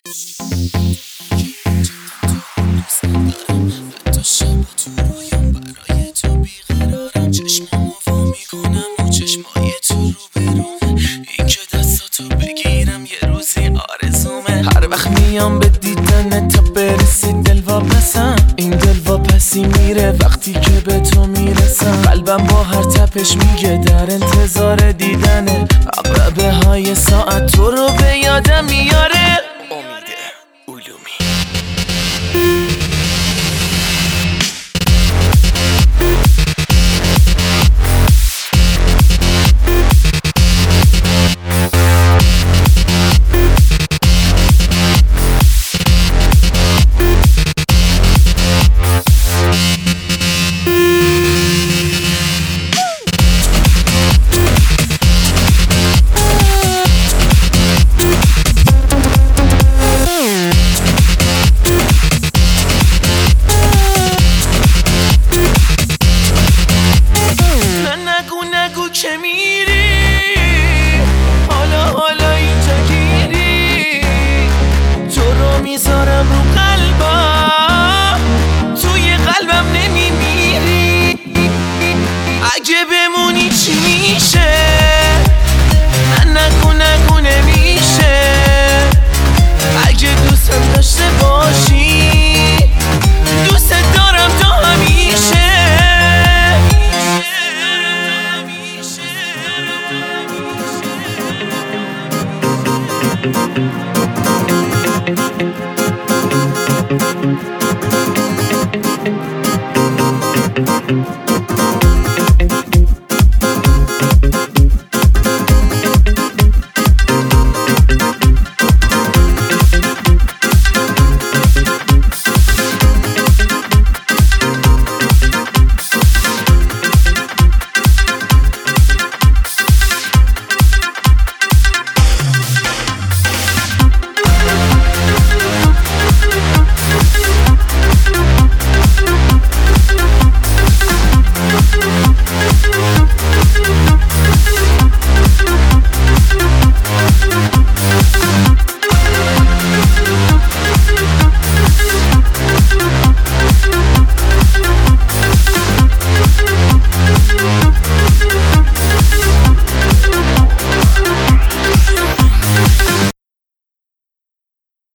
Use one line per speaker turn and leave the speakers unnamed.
حتی شب تو رویام برای تو بیقرارم، چشمامو وا میکنم و چشمای تو رو برون، این که دستاتو بگیرم یه روزی آرزومه. هر وقت میام به دیدن تا برسی دل واپسم، این دل واپسی میره وقتی که به تو میرسم. قلبم با هر تپش میگه در انتظار دیدنه، عقربه های ساعت تو رو به یادم میاره. امید علومی. که میری حالا اینجا گیری، تو رو میذارم رو قلبم، توی قلبم نمیمیری. اگه بمونی چی میشه؟ نگو نمیشه. اگه دوستم داشته باشی، دوست دارم تا همیشه.